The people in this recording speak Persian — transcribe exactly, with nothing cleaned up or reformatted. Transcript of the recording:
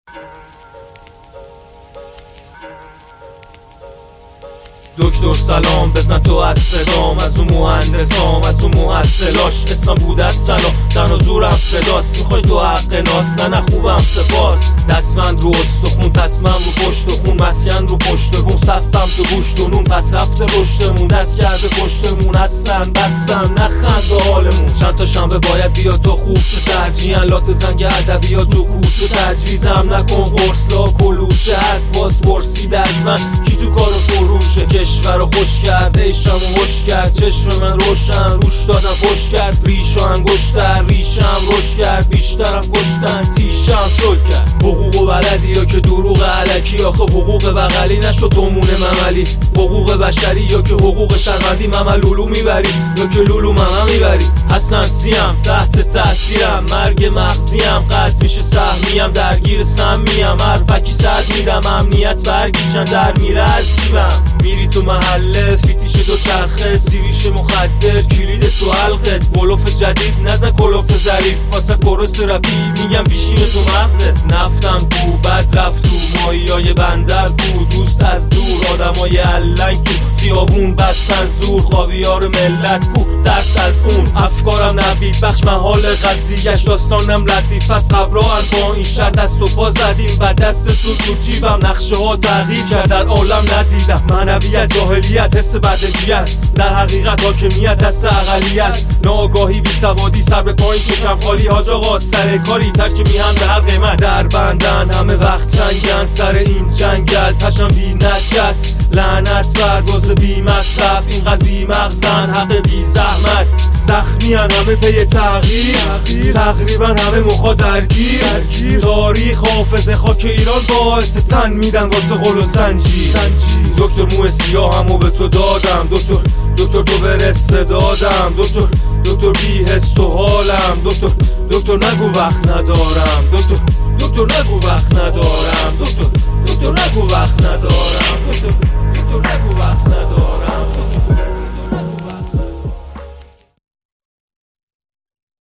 دکتر سلام بزن تو از صدام، از اون مهندسام، از اون محصلاش اسمم بود از سلام، تن و زورم صداست. میخوای تو حق ناس، نه نه خوبم سپاس. دستمند رو استخون، تصمم رو پشت خون، مسکن رو پشت بوم، صفم تو گوشت و نون، پس رفته رشتمون، دست کرده پشتمون، هستن بستم نخند به حالمون. چند تا شنبه باید بیا تو خوب چه ترجیحاً، لات زنگ ادبیات تو کوچه، تجویزم نکن قرص لا کلوچه هست. باز پرسید از من کی تو کارو فروشه، کشور رو خوش کرد، ایشم و خوش کرد، چشم من روشن، روش دادم خوش کرد، ریش و انگشتر، ریشم روش کرد، بیشترم کشتن، تیشم شل کرد. حقوق و بلدی یا که دروغ علکی، آخه حقوق بغلی نشو تو مونه مملی. حقوق بشری یا که حقوق شهروندی، ممل لولو میبری یا که لولو ممل میبری. حسن سیم تحت تاثیرم، مرگ مغزیم، قطع میشه سهمیم، درگیر سمیم، هر پکی صد میدم، امنیت برگی چند در میره از جیبم. میری تو محله فیتیش دو چرخه، سیریش مخدر، کلید تو حلقت، بلوف جدید نزن کلوف ظریف، واسه کورس رپی میگم بیشین تو مغزت. نفتم تو بد رفت تو مایای بندر بود، دوست از دور آدمای علنگ تو خیابون بستن زور، خاویار ملت کو درس از اون. افکارم نبید بخش محال قضیهش، داستانم لطیف از قبران با این شر دست و پا زدیم، بعد دست تو تو جیبم، نقشه ها تغییر کرد در عالم ندیدم. معنویت جاهلیت حس بدویت، در حقیقت حاکمیت دست اقلیت، ناآگاهی بی سوادی سر به پایین کشم خالی، حاج آقا سر کاری ترک میهن به هر قیمت، در بندن همه وقت جنگن سر این جنگل، پشم بی نجس لعنت بر باز بی مصرف، اینقدر بی مغزن حق بی زحمت، زخمی هن همه پی تغییر، تقریبا همه مخا درگیر، تاریخ حافظه خاک ایران باعث تن میدن واسه قل و زنجیر. دکتر مو سیاه همو به تو دادم، دکتر دکتر تو برس بدادم، دکتر دکتر بی حس و حالم، دکتر دکتر نگو وقت ندارم، دکتر دکتر نگو وقت ندارم، دکتر دکتر نگو وقت ندارم، دکتر